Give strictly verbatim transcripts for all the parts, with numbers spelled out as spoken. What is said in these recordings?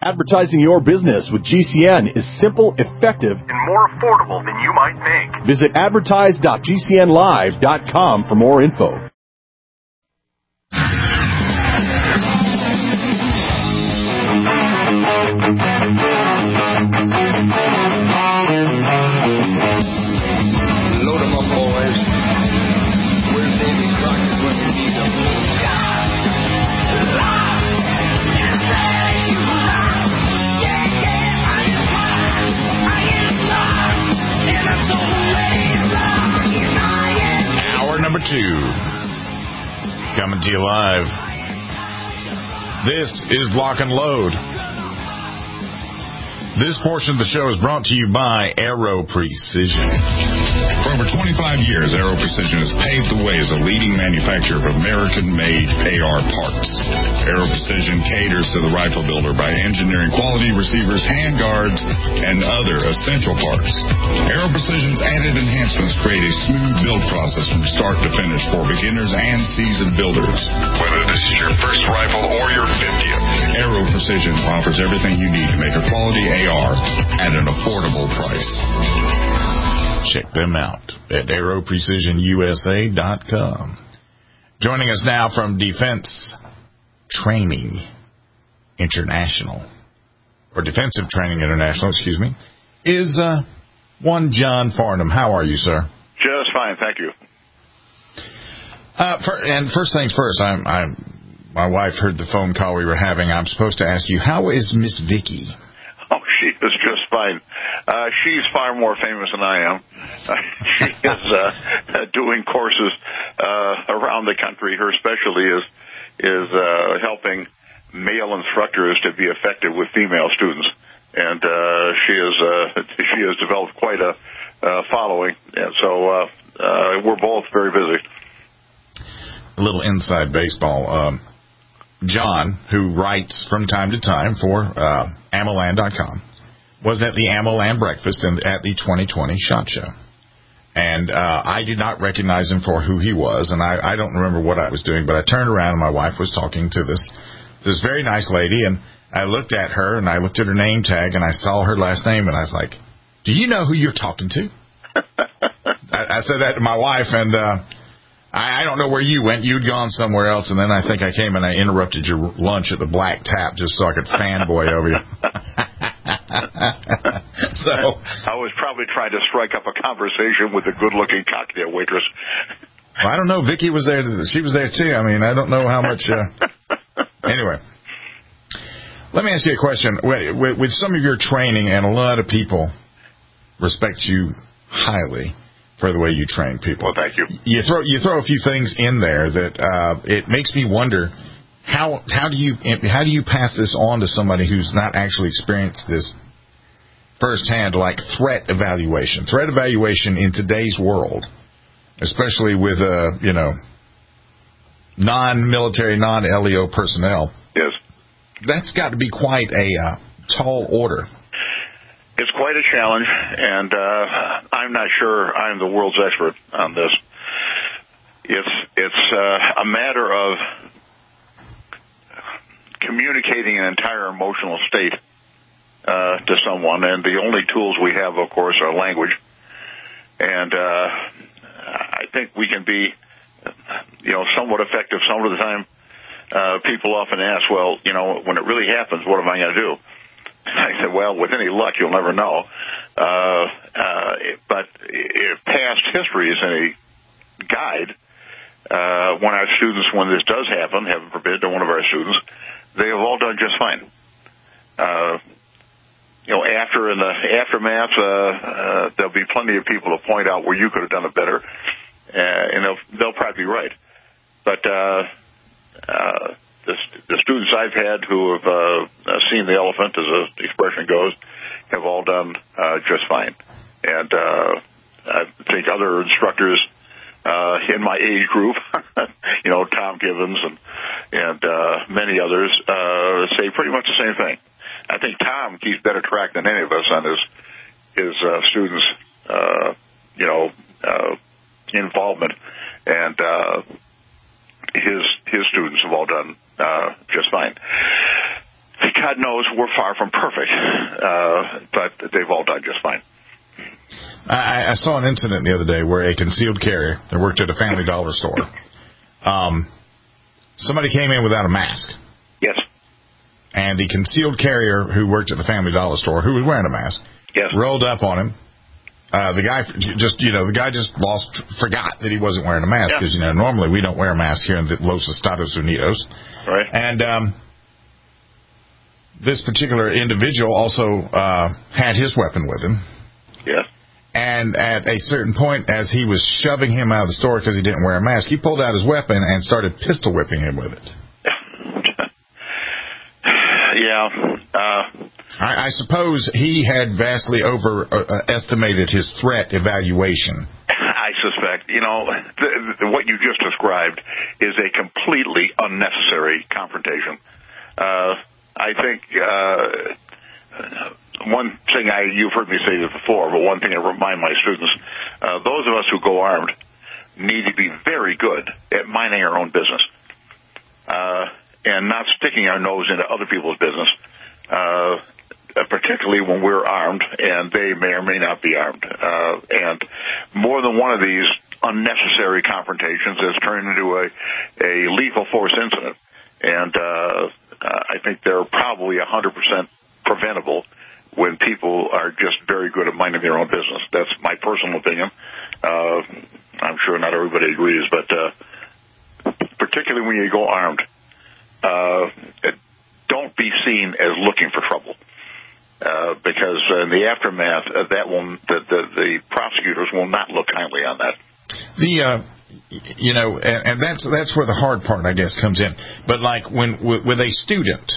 Advertising your business with G C N is simple, effective, and more affordable than you might think. Visit advertise dot g c n live dot com for more info. Load 'em up, boys. Where's Davy Crockett when you need him? Hour number two. Coming to you live. This is Lock and Load. This portion of the show is brought to you by Aero Precision. For over twenty-five years, Aero Precision has paved the way as a leading manufacturer of American-made A R parts. Aero Precision caters to the rifle builder by engineering quality receivers, handguards, and other essential parts. Aero Precision's added enhancements create a smooth build process from start to finish for beginners and seasoned builders. Whether this is your first rifle or your fiftieth, Aero Precision offers everything you need to make a quality A R at an affordable price. Check them out at aero precision u s a dot com. Joining us now from Defense Training International, or Defensive Training International, excuse me, is uh, one John Farnham. How are you, sir? Just fine, thank you. Uh, for, and first things first, I'm, I'm, my wife heard the phone call we were having. I'm supposed to ask you, how is Miss Vicky? Oh, she is just fine. Uh, she's far more famous than I am. Uh, she is uh, doing courses uh, around the country. Her specialty is is uh, helping male instructors to be effective with female students, and uh, she is uh, she has developed quite a uh, following. And so uh, uh, we're both very busy. A little inside baseball. Um, John, who writes from time to time for uh, Amoland dot com, was at the Amoland breakfast and at the twenty twenty SHOT Show. And uh, I did not recognize him for who he was, and I, I don't remember what I was doing, but I turned around and my wife was talking to this this very nice lady, and I looked at her, and I looked at her name tag, and I saw her last name, and I was like, do you know who you're talking to? I, I said that to my wife, and uh, I, I don't know where you went. You'd gone somewhere else, and then I think I came and I interrupted your lunch at the Black Tap just so I could fanboy over you. So I was probably trying to strike up a conversation with a good-looking cocktail waitress. Well, I don't know. Vicky was there. She was there too. I mean, I don't know how much. Uh... Anyway, let me ask you a question. With, with some of your training, and a lot of people respect you highly for the way you train people. Well, thank you. You throw you throw a few things in there that uh, it makes me wonder how how do you how do you pass this on to somebody who's not actually experienced this firsthand, like threat evaluation. Threat evaluation in today's world, especially with uh, you know non-military, non-L E O personnel. Yes, that's got to be quite a uh, tall order. It's quite a challenge, and uh, I'm not sure I'm the world's expert on this. It's it's uh, a matter of communicating an entire emotional state uh, to someone, and the only tools we have, of course, are language. And uh, I think we can be, you know, somewhat effective some of the time. Uh, people often ask, well, you know, when it really happens, what am I going to do? I said, well, with any luck, you'll never know. Uh, uh, but if past history is any guide, uh, when our students, when this does happen, heaven forbid, to one of our students, they have all done just fine. Uh, you know, after in the aftermath, uh, uh, there'll be plenty of people to point out where you could have done it better, uh, and they'll, they'll probably be right. But uh, uh, the, the students I've had who have uh, seen the elephant, as the expression goes, have all done uh, just fine. And uh, I think other instructors uh, in my age group, you know, Tom Givens and and uh, many others, uh, say pretty much the same thing. I think Tom keeps better track than any of us on his his uh, students, uh, you know, uh, involvement, and uh, his his students have all done uh, just fine. God knows we're far from perfect, uh, but they've all done just fine. I, I saw an incident the other day where a concealed carrier that worked at a Family Dollar store, um, somebody came in without a mask. Yes. And the concealed carrier who worked at the Family Dollar store, who was wearing a mask, yes. rolled up on him. Uh, the guy just, you know, the guy just lost, forgot that he wasn't wearing a mask because, yeah. you know, normally we don't wear a mask here in the Los Estados Unidos. Right. And um, this particular individual also uh, had his weapon with him. Yeah. And at a certain point, as he was shoving him out of the store because he didn't wear a mask, he pulled out his weapon and started pistol whipping him with it. Yeah. Uh, I, I suppose he had vastly overestimated uh, his threat evaluation. I suspect. You know, the, the, what you just described is a completely unnecessary confrontation. Uh, I think uh, one thing I you've heard me say this before, but one thing I remind my students: uh, those of us who go armed need to be very good at minding our own business. Uh, and not sticking our nose into other people's business, uh, particularly when we're armed and they may or may not be armed. Uh, and more than one of these unnecessary confrontations has turned into a, a lethal force incident. And uh, I think they're probably one hundred percent preventable when people are just very good at minding their own business. That's my personal opinion. Uh, I'm sure not everybody agrees, but uh, particularly when you go armed, Uh, don't be seen as looking for trouble, uh, because in the aftermath, uh, that will the, the the prosecutors will not look kindly on that. The uh, you know, and, and that's that's where the hard part, I guess, comes in. But like when with a student,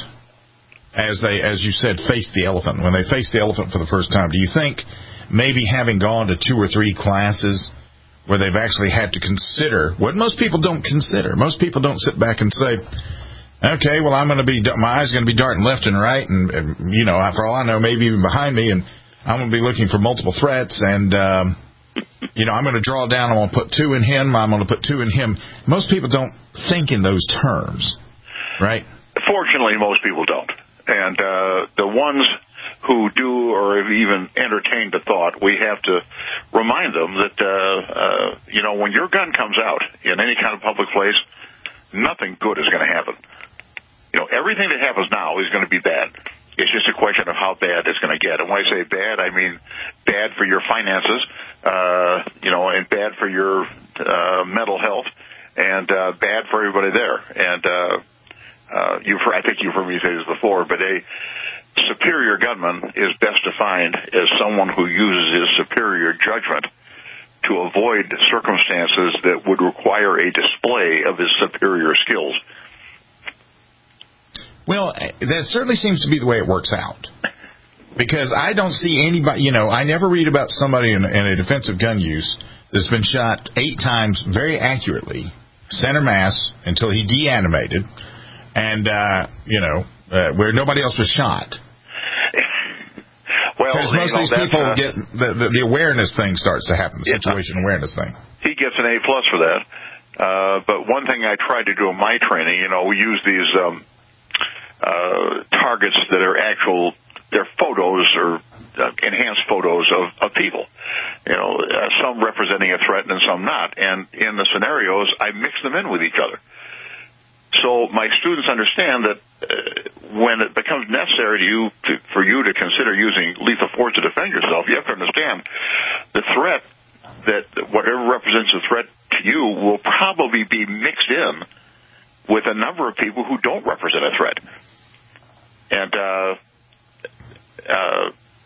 as they as you said, face the elephant. When they face the elephant for the first time, do you think maybe having gone to two or three classes where they've actually had to consider what most people don't consider? Most people don't sit back and say, okay, well, I'm going to be, my eyes are going to be darting left and right, and, and, you know, for all I know, maybe even behind me, and I'm going to be looking for multiple threats, and, um, you know, I'm going to draw down, I'm going to put two in him, I'm going to put two in him. Most people don't think in those terms, right? Fortunately, most people don't. And uh, the ones who do or have even entertained the thought, we have to remind them that, uh, uh, you know, when your gun comes out in any kind of public place, nothing good is going to happen. You know, everything that happens now is going to be bad. It's just a question of how bad it's going to get. And when I say bad, I mean bad for your finances, uh, you know, and bad for your uh, mental health, and uh, bad for everybody there. And uh, uh, you've, I think you've heard me say this before, but a superior gunman is best defined as someone who uses his superior judgment to avoid circumstances that would require a display of his superior skills. Well, that certainly seems to be the way it works out. Because I don't see anybody, you know, I never read about somebody in, in a defensive gun use that's been shot eight times very accurately, center mass, until he deanimated, and, uh, you know, uh, where nobody else was shot. Well, because most of these people uh, get, the, the, the awareness thing starts to happen, the situation yeah. awareness thing. He gets an A plus for that. Uh, but one thing I tried to do in my training, you know, we use these um, uh, targets that are actual, they're photos or uh, enhanced photos of, of people. You know, uh, some representing a threat and some not. And in the scenarios, I mix them in with each other. So my students understand that uh, when it becomes necessary to you to, for you to consider using lethal force to defend yourself, you have to understand the threat that whatever represents a threat to you will probably be mixed in with a number of people who don't represent a threat. And uh, uh,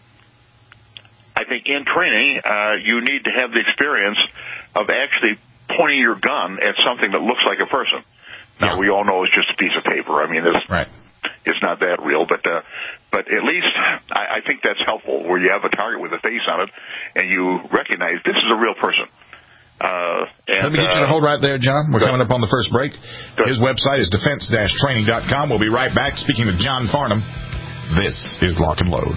I think in training, uh, you need to have the experience of actually pointing your gun at something that looks like a person. Now, yeah. we all know it's just a piece of paper. I mean, it's, right. it's not that real, but uh, but at least I, I think that's helpful, where you have a target with a face on it, and you recognize this is a real person. Uh, and, Let me get you to hold right there, John. We're coming up on the first break. Good. His website is defense dash training dot com. We'll be right back speaking with John Farnham. This is Lock and Load.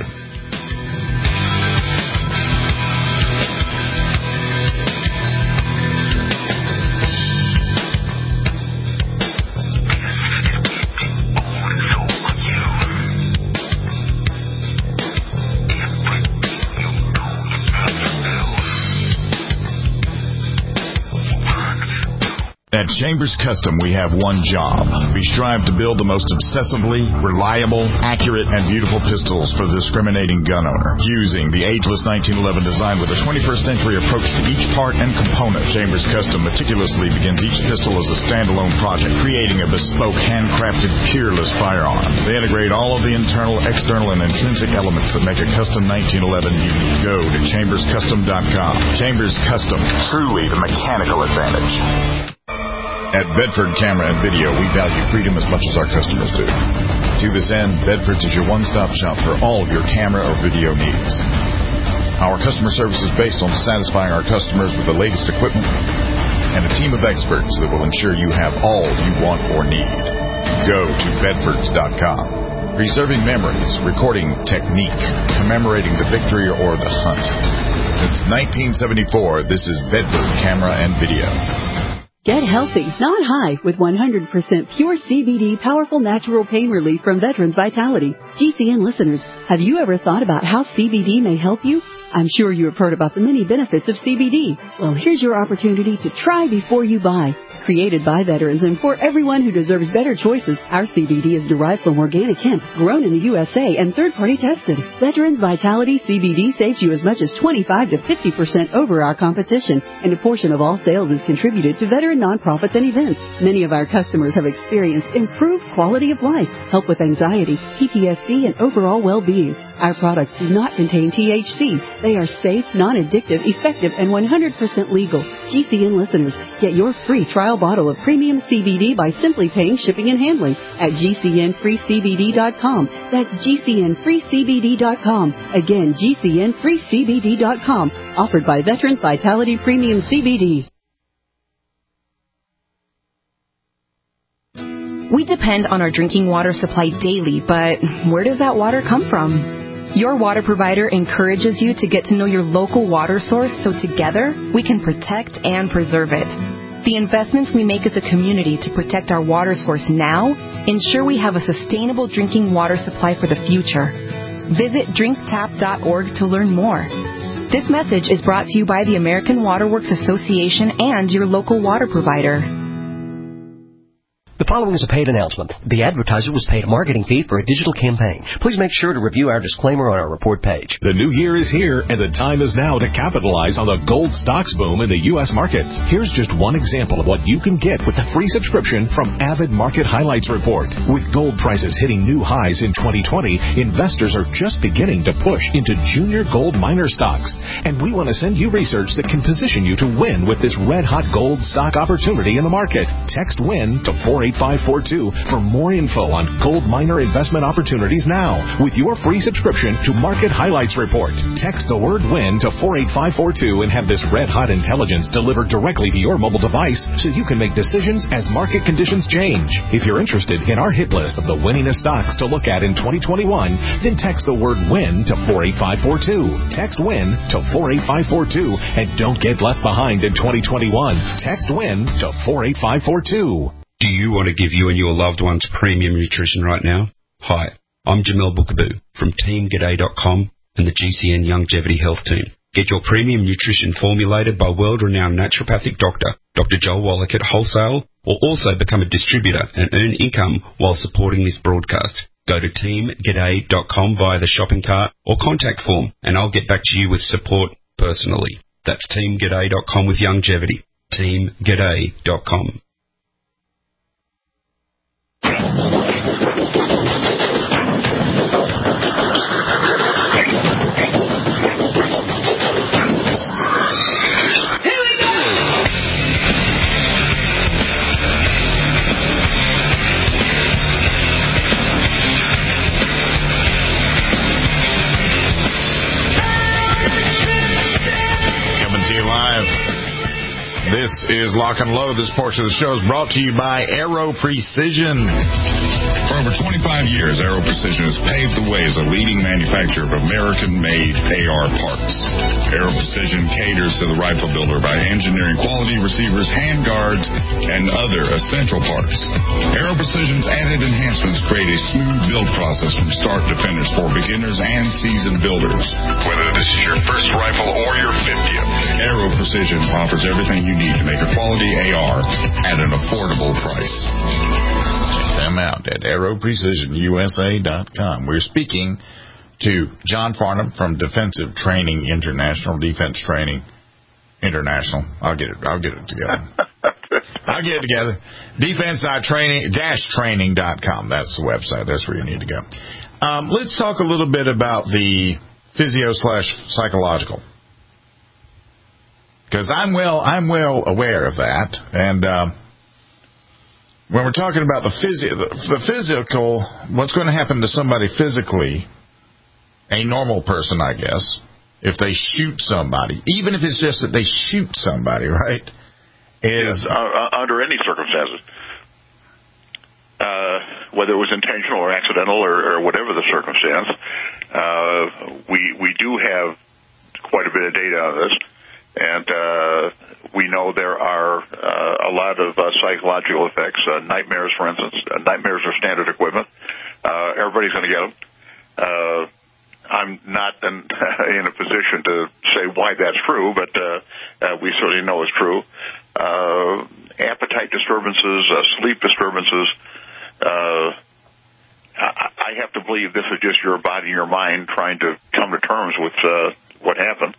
At Chambers Custom, we have one job. We strive to build the most obsessively, reliable, accurate, and beautiful pistols for the discriminating gun owner. Using the ageless nineteen eleven design with a twenty-first century approach to each part and component, Chambers Custom meticulously begins each pistol as a standalone project, creating a bespoke, handcrafted, peerless firearm. They integrate all of the internal, external, and intrinsic elements that make a custom nineteen eleven unique. Go to chambers custom dot com. Chambers Custom, truly the mechanical advantage. At Bedford Camera and Video, we value freedom as much as our customers do. To this end, Bedford's is your one-stop shop for all of your camera or video needs. Our customer service is based on satisfying our customers with the latest equipment and a team of experts that will ensure you have all you want or need. Go to bedfords dot com. Preserving memories, recording technique, commemorating the victory or the hunt. Since nineteen seventy-four, this is Bedford Camera and Video. Get healthy, not high, with one hundred percent pure C B D powerful natural pain relief from Veterans Vitality. G C N listeners, have you ever thought about how C B D may help you? I'm sure you have heard about the many benefits of C B D. Well, here's your opportunity to try before you buy. Created by veterans and for everyone who deserves better choices, our C B D is derived from organic hemp, grown in the U S A and third-party tested. Veterans Vitality C B D saves you as much as twenty-five to fifty percent over our competition, and a portion of all sales is contributed to veteran nonprofits and events. Many of our customers have experienced improved quality of life, help with anxiety, P T S D, and overall well-being. Our products do not contain T H C. They are safe, non-addictive, effective, and one hundred percent legal. G C N listeners, get your free trial bottle of premium C B D by simply paying shipping and handling at G C N free C B D dot com. That's G C N free C B D dot com. Again, G C N free C B D dot com. Offered by Veterans Vitality Premium C B D. We depend on our drinking water supply daily, but where does that water come from? Your water provider encourages you to get to know your local water source so together we can protect and preserve it. The investments we make as a community to protect our water source now ensure we have a sustainable drinking water supply for the future. Visit drink tap dot org to learn more. This message is brought to you by the American Water Works Association and your local water provider. The following is a paid announcement. The advertiser was paid a marketing fee for a digital campaign. Please make sure to review our disclaimer on our report page. The new year is here, and the time is now to capitalize on the gold stocks boom in the U S markets. Here's just one example of what you can get with the free subscription from Avid Market Highlights Report. With gold prices hitting new highs in twenty twenty, investors are just beginning to push into junior gold miner stocks. And we want to send you research that can position you to win with this red-hot gold stock opportunity in the market. Text WIN to four eight five four two for more info on gold miner investment opportunities now with your free subscription to Market Highlights Report. Text the word WIN to four eight five four two and have this red-hot intelligence delivered directly to your mobile device so you can make decisions as market conditions change. If you're interested in our hit list of the winningest stocks to look at in twenty twenty-one, then text the word WIN to four eight five four two. Text WIN to four eight five four two and don't get left behind in twenty twenty-one. Text WIN to four eight five four two. Do you want to give you and your loved ones premium nutrition right now? Hi, I'm Jamel Bookaboo from team g'day dot com and the G C N Longevity Health Team. Get your premium nutrition formulated by world-renowned naturopathic doctor, Doctor Joel Wallach at Wholesale, or also become a distributor and earn income while supporting this broadcast. Go to team g'day dot com via the shopping cart or contact form, and I'll get back to you with support personally. That's team g'day dot com with longevity. team g'day dot com. This is Lock and Load. This portion of the show is brought to you by Aero Precision. For over twenty-five years, Aero Precision has paved the way as a leading manufacturer of American-made A R parts. Aero Precision caters to the rifle builder by engineering quality receivers, handguards, and other essential parts. Aero Precision's added enhancements create a smooth build process from start to finish for beginners and seasoned builders. Whether this is your first rifle or your fiftieth, Aero Precision offers everything you need need to make a quality A R at an affordable price. Check them out at aero precision U S A dot com. We're speaking to John Farnham from Defensive Training International, Defense Training International. I'll get it. I'll get it together. I'll get it together. Defense training dash training dot com. That's the website. That's where you need to go. Um, let's talk a little bit about the physio slash psychological, because I'm well I'm well aware of that. And um, when we're talking about the physio, the, the physical, what's going to happen to somebody physically, a normal person, I guess, if they shoot somebody, even if it's just that they shoot somebody, right? Is yes, uh, under any circumstances, uh, whether it was intentional or accidental or, or whatever the circumstance, uh, we we do have quite a bit of data on this, and uh, we know there are uh, a lot of uh, psychological effects. Uh, nightmares, for instance, uh, nightmares are standard equipment. Uh, everybody's going to get them. Uh, I'm not in, in a position to say why that's true, but uh, uh, we certainly know it's true. Uh, appetite disturbances, uh, sleep disturbances. Uh, I, I have to believe this is just your body and your mind trying to come to terms with uh, what happened.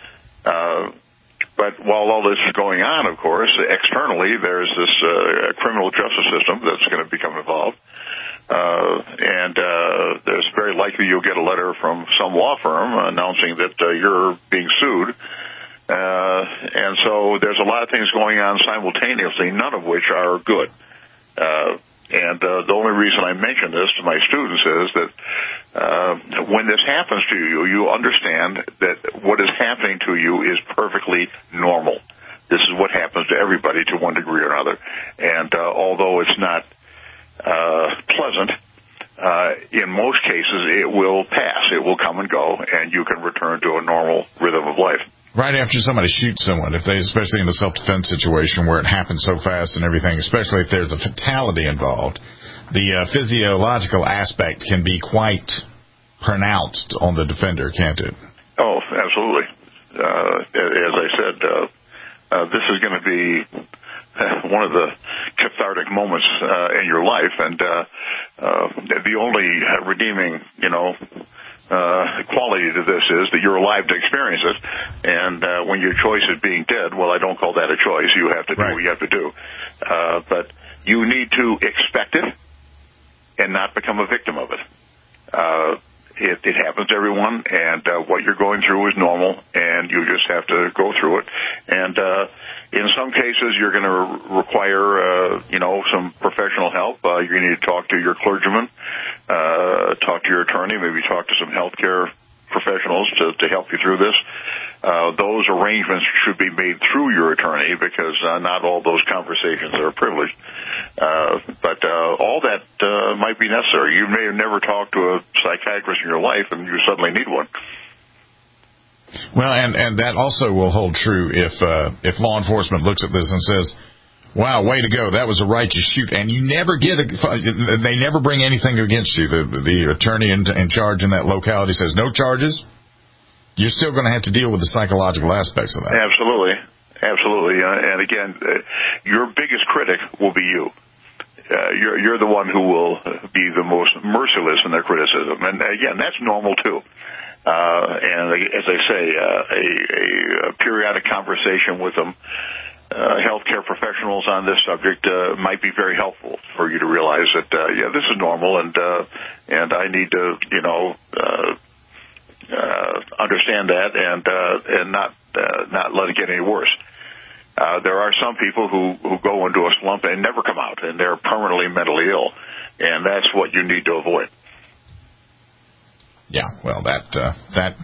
Uh, but while all this is going on, of course, externally there's this uh, criminal justice system that's going to become involved. Uh, and uh, there's very likely you'll get a letter from some law firm announcing that uh, you're being sued. Uh, and so there's a lot of things going on simultaneously, none of which are good. Uh, and uh, the only reason I mention this to my students is that uh, when this happens to you, you understand that what is happening to you is perfectly normal. This is what happens to everybody to one degree or another. And uh, although it's not uh, pleasant, uh, in most cases it will pass. It will come and go, and you can return to a normal rhythm of life. Right after somebody shoots someone, if they, especially in a self-defense situation where it happens so fast and everything, especially if there's a fatality involved, the uh, physiological aspect can be quite pronounced on the defender, can't it? Oh, absolutely. Uh, as I said, uh, uh, this is going to be one of the cathartic moments uh, in your life, and uh, uh, the only redeeming, you know, Uh, quality to this is that you're alive to experience it, and uh, when your choice is being dead, well, I don't call that a choice. You have to do right. what you have to do. Uh, but you need to expect it and not become a victim of it. Uh, it, it happens to everyone, and uh, what you're going through is normal, and you just have to go through it. And uh, in some cases, you're going to re- require, uh, you know, some professional help. Uh, you're going to need to talk to your clergyman, uh, talk to your attorney, maybe talk to some healthcare professionals to, to help you through this. Uh, those arrangements should be made through your attorney, because uh, not all those conversations are privileged. Uh, but uh, all that uh, might be necessary. You may have never talked to a psychiatrist in your life, and you suddenly need one. Well, and, and that also will hold true if uh, if law enforcement looks at this and says, wow, way to go, that was a righteous shoot, and you never get a, they never bring anything against you. The, the attorney in, in charge in that locality says no charges. You're still going to have to deal with the psychological aspects of that. Absolutely. Absolutely. Uh, and again, uh, your biggest critic will be you. Uh, you're, you're the one who will be the most merciless in their criticism. And again, that's normal too. Uh, and as I say, uh, a, a, a periodic conversation with them, uh, healthcare professionals on this subject, uh, might be very helpful for you to realize that, uh, yeah, this is normal, and, uh, and I need to, you know, uh, uh, understand that and, uh, and not, uh, not let it get any worse. Uh, there are some people who, who go into a slump and never come out, and they're permanently mentally ill, and that's what you need to avoid. Yeah, well, that uh, that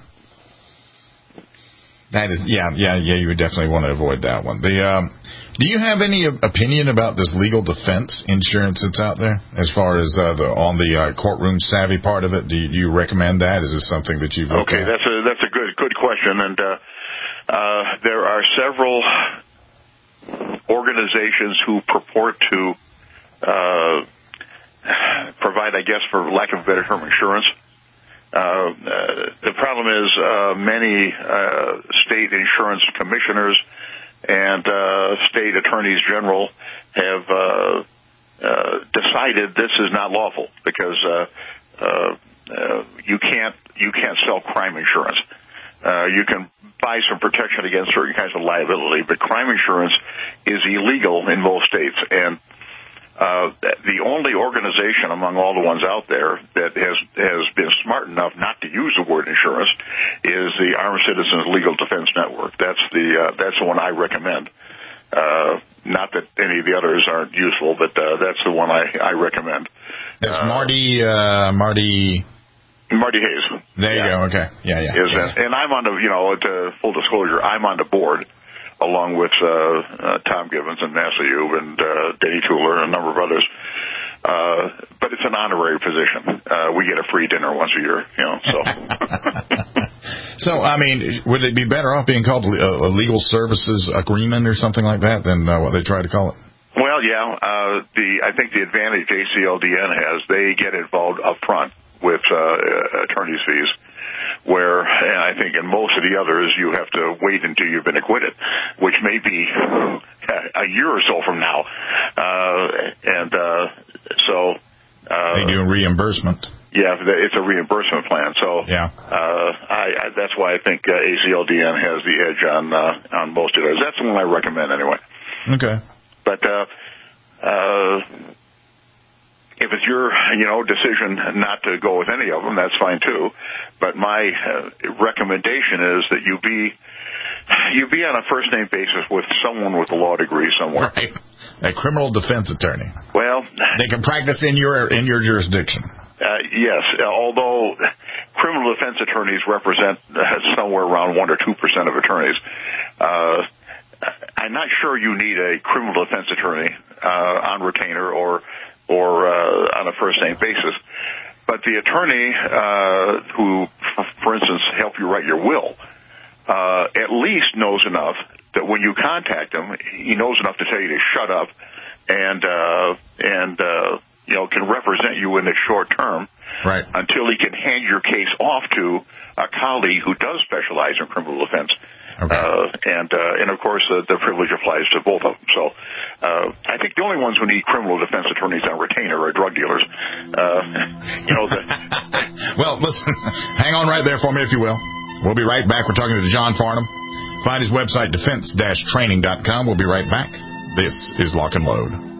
that is yeah yeah yeah. You would definitely want to avoid that one. The um, do you have any opinion about this legal defense insurance that's out there, as far as uh, the on the uh, courtroom savvy part of it? Do you, do you recommend that? Is this something that you've looked okay? at? That's a that's a good good question, and uh, uh, there are several organizations who purport to uh, provide, I guess, for lack of a better term, insurance. Uh, uh, the problem is uh, many uh, state insurance commissioners and uh, state attorneys general have uh, uh, decided this is not lawful because uh, uh, uh, you can't you can't sell crime insurance. Uh, you can buy some protection against certain kinds of liability, but crime insurance is illegal in most states. And uh, the only organization among all the ones out there that has has been smart enough not to use the word insurance is the Armed Citizens Legal Defense Network. That's the uh, that's the one I recommend. Uh, not that any of the others aren't useful, but uh, that's the one I, I recommend. That's uh, Marty uh, Marty. Marty Hayes. There you yeah. go. Okay. Yeah, yeah. Is yeah, that, yeah. And I'm on the, you know, to full disclosure, I'm on the board along with uh, uh, Tom Gibbons and Masseyou and uh, Denny Tuller and a number of others. Uh, but it's an honorary position. Uh, we get a free dinner once a year, you know, so. So, I mean, would it be better off being called a legal services agreement or something like that than uh, what they try to call it? Well, yeah. Uh, the I think the advantage A C L D N has, they get involved up front with uh, attorney's fees, where and I think in most of the others you have to wait until you've been acquitted, which may be a year or so from now. Uh, and uh, so... Uh, they do reimbursement. Yeah, it's a reimbursement plan. So yeah. uh, I, I, that's why I think uh, A C L D N has the edge on uh, on most of those. That's the one I recommend anyway. Okay. But... Uh, uh, If it's your, you know, decision not to go with any of them, that's fine too. But my uh, recommendation is that you be you be on a first name basis with someone with a law degree somewhere. Right. A criminal defense attorney. Well, they can practice in your in your jurisdiction. Uh, yes, although criminal defense attorneys represent uh, somewhere around one or two percent of attorneys. Uh, I'm not sure you need a criminal defense attorney uh, on retainer or. or uh, on a first-name basis. But the attorney uh, who, for, for instance, helped you write your will, uh, at least knows enough that when you contact him, he knows enough to tell you to shut up and, uh, and uh, you know, can represent you in the short term right. until he can hand your case off to a colleague who does specialize in criminal defense. Okay. Uh, and, uh, and of course, uh, the privilege applies to both of them. So, uh, I think the only ones who need criminal defense attorneys on retainer are drug dealers. Uh, you know, the... Well, listen, hang on right there for me, if you will. We'll be right back. We're talking to John Farnham. Find his website, defense dash training dot com. We'll be right back. This is Lock and Load.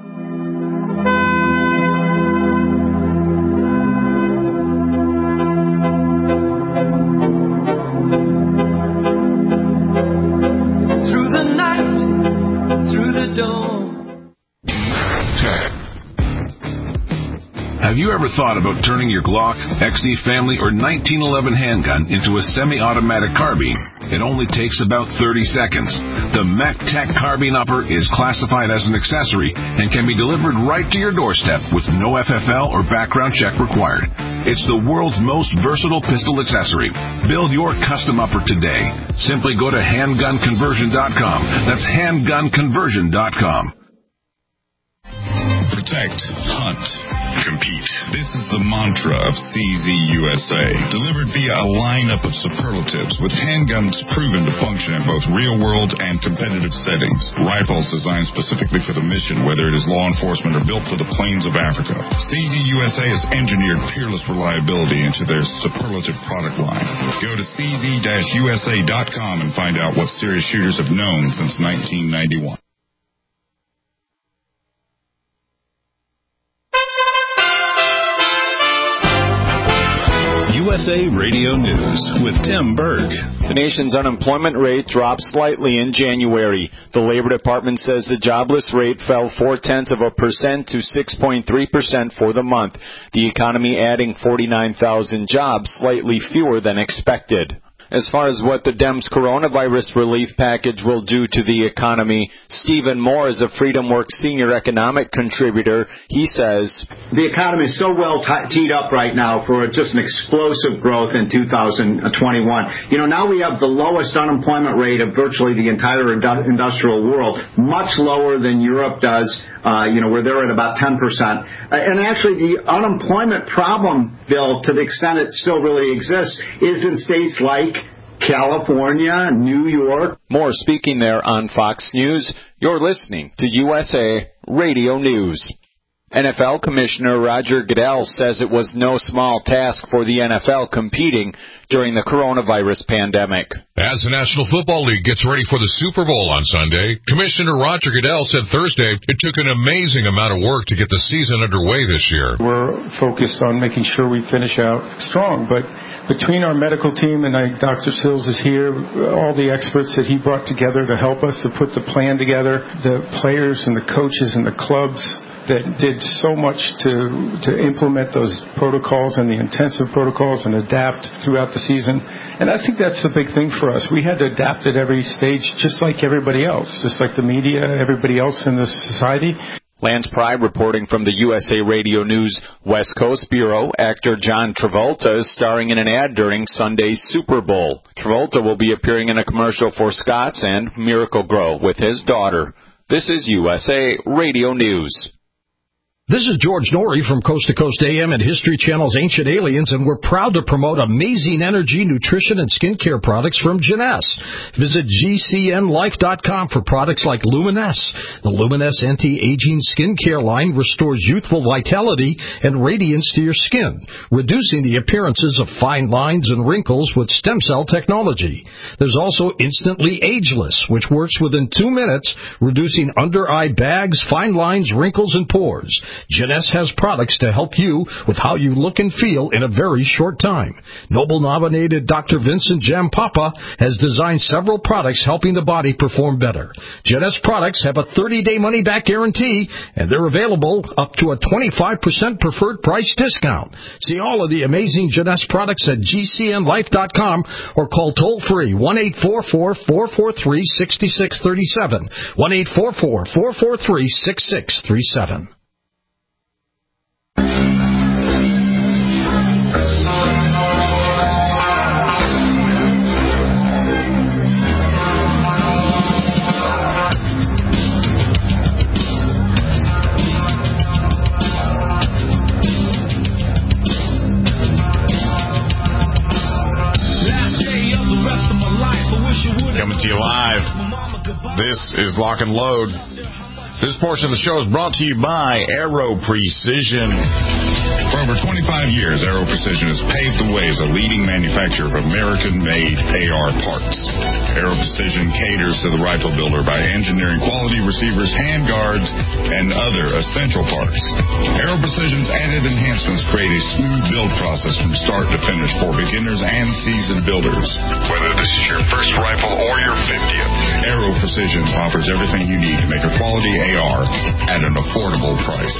Have you ever thought about turning your Glock, X D Family, or nineteen eleven handgun into a semi-automatic carbine? It only takes about thirty seconds. The MacTech Carbine Upper is classified as an accessory and can be delivered right to your doorstep with no F F L or background check required. It's the world's most versatile pistol accessory. Build your custom upper today. Simply go to handgun conversion dot com. That's handgun conversion dot com. Protect, hunt, compete. This is the mantra of C Z U S A, delivered via a lineup of superlatives with handguns proven to function in both real-world and competitive settings. Rifles designed specifically for the mission, whether it is law enforcement or built for the plains of Africa. C Z U S A has engineered peerless reliability into their superlative product line. Go to C Z U S A dot com and find out what serious shooters have known since nineteen ninety-one. U S A Radio News with Tim Berg. The nation's unemployment rate dropped slightly in January. The Labor Department says the jobless rate fell four-tenths of a percent to six point three percent for the month. The economy adding forty-nine thousand jobs, slightly fewer than expected. As far as what the Dems' coronavirus relief package will do to the economy, Stephen Moore is a Freedom Works senior economic contributor. He says, the economy is so well t- teed up right now for just an explosive growth in two thousand twenty-one. You know, now we have the lowest unemployment rate of virtually the entire indu- industrial world, much lower than Europe does. Uh, you know, where they're at about ten percent. Uh, and actually, the unemployment problem, Bill, to the extent it still really exists, is in states like California, New York. More speaking there on Fox News. You're listening to U S A Radio News. N F L Commissioner Roger Goodell says it was no small task for the N F L competing during the coronavirus pandemic. As the National Football League gets ready for the Super Bowl on Sunday, Commissioner Roger Goodell said Thursday it took an amazing amount of work to get the season underway this year. We're focused on making sure we finish out strong, but between our medical team, and I, Doctor Sills is here, all the experts that he brought together to help us to put the plan together, the players and the coaches and the clubs that did so much to to implement those protocols and the intensive protocols and adapt throughout the season. And I think that's the big thing for us. We had to adapt at every stage just like everybody else, just like the media, everybody else in this society. Lance Pry reporting from the U S A Radio News West Coast Bureau. Actor John Travolta is starring in an ad during Sunday's Super Bowl. Travolta will be appearing in a commercial for Scotts and Miracle-Gro with his daughter. This is U S A Radio News. This is George Norrie from Coast to Coast A M and History Channel's Ancient Aliens, and we're proud to promote amazing energy, nutrition, and skincare products from Jeunesse. Visit G C N life dot com for products like Luminesse. The Luminesse anti-aging skincare line restores youthful vitality and radiance to your skin, reducing the appearances of fine lines and wrinkles with stem cell technology. There's also Instantly Ageless, which works within two minutes, reducing under-eye bags, fine lines, wrinkles, and pores. Jeunesse has products to help you with how you look and feel in a very short time. Nobel-nominated Doctor Vincent Jampapa has designed several products helping the body perform better. Jeunesse products have a thirty-day money-back guarantee, and they're available up to a twenty-five percent preferred price discount. See all of the amazing Jeunesse products at G C N life dot com or call toll-free one eight four four, four four three, six six three seven, one eight four four, four four three, six six three seven. Coming to you live. This is Lock and Load. This portion of the show is brought to you by Aero Precision. For over twenty-five years, Aero Precision has paved the way as a leading manufacturer of American-made A R parts. Aero Precision caters to the rifle builder by engineering quality receivers, handguards, and other essential parts. Aero Precision's added enhancements create a smooth build process from start to finish for beginners and seasoned builders. Whether this is your first rifle or your fiftieth, Aero Precision offers everything you need to make a quality A R at an affordable price.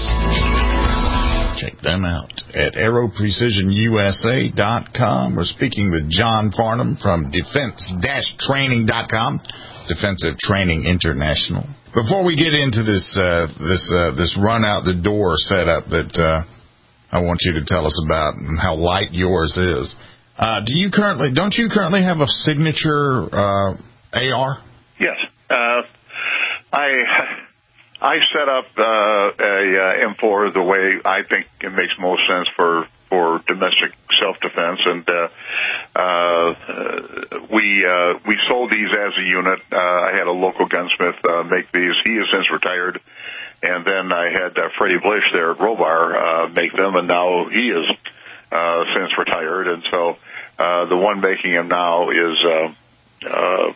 Check them out at aero precision U S A dot com. We're speaking with John Farnham from defense dash training dot com, Defensive Training International. Before we get into this uh, this uh, this run out the door setup that uh, I want you to tell us about and how light yours is, uh, do you currently don't you currently have a signature uh, A R? Yes, uh, I. I set up uh, a uh, M four the way I think it makes most sense for, for domestic self-defense, and uh, uh, we uh, we sold these as a unit. Uh, I had a local gunsmith uh, make these. He has since retired, and then I had uh, Freddie Blish there at Robar uh, make them, and now he is uh, since retired, and so uh, the one making them now is uh, uh,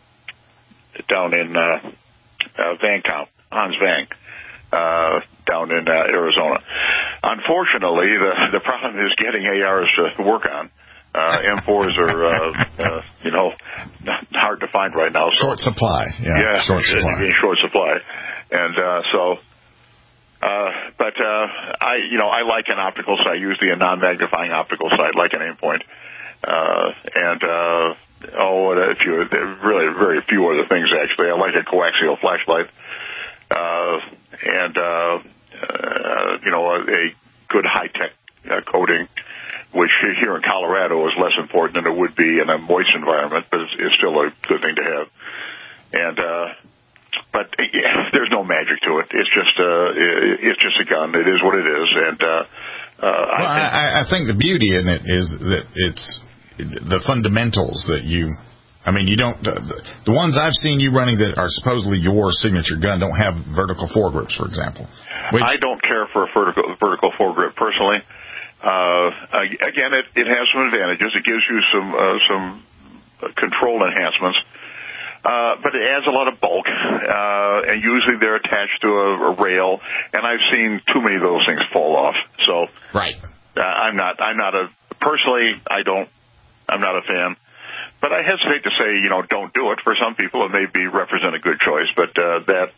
down in uh, uh, Van Camp. Hans Vang, uh, down in uh, Arizona. Unfortunately, the the problem is getting A Rs to work on. Uh, M fours are, uh, uh, you know, hard to find right now. So, short supply, yeah, yeah short supply. In short supply, and uh, so. Uh, but uh, I, you know, I like an optical sight, usually a non-magnifying optical sight, like an Aimpoint, uh, and. Uh, Oh, a few, really very few other things, actually. I like a coaxial flashlight. Uh, and, uh, uh, you know, a, a good high-tech uh, coating, which here in Colorado is less important than it would be in a moist environment, but it's, it's still a good thing to have. And, uh, but yeah, there's no magic to it. It's just, uh, it's just a gun. It is what it is. And, uh, uh, well, I, think, I, I think the beauty in it is that it's, the fundamentals that you. I mean, you don't. Uh, the, the ones I've seen you running that are supposedly your signature gun don't have vertical foregrips, for example. Which, I don't care for a vertical vertical foregrip personally. Uh, again, it, it has some advantages. It gives you some uh, some control enhancements, uh, but it adds a lot of bulk, uh, and usually they're attached to a, a rail. And I've seen too many of those things fall off. So, right, uh, I'm not. I'm not a personally. I don't. I'm not a fan. But I hesitate to say, you know, don't do it. For some people, it may be represent a good choice, but uh, that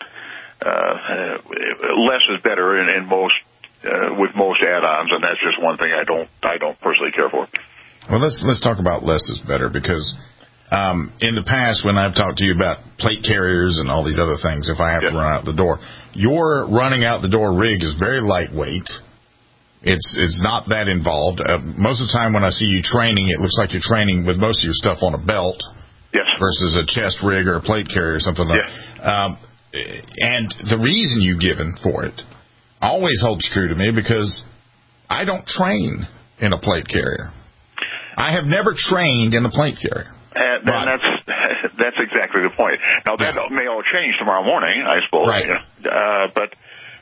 uh, less is better in, in most uh, with most add-ons, and that's just one thing I don't I don't personally care for. Well, let's let's talk about less is better because um, in the past, when I've talked to you about plate carriers and all these other things, if I have yeah. to run out the door, your running out the door rig is very lightweight. It's it's not that involved. Uh, most of the time when I see you training, it looks like you're training with most of your stuff on a belt yes. versus a chest rig or a plate carrier or something like yes. that. Um, and the reason you given for it always holds true to me because I don't train in a plate carrier. I have never trained in a plate carrier. And, and that's that's exactly the point. Now, that yeah. may all change tomorrow morning, I suppose. Right. Uh, but...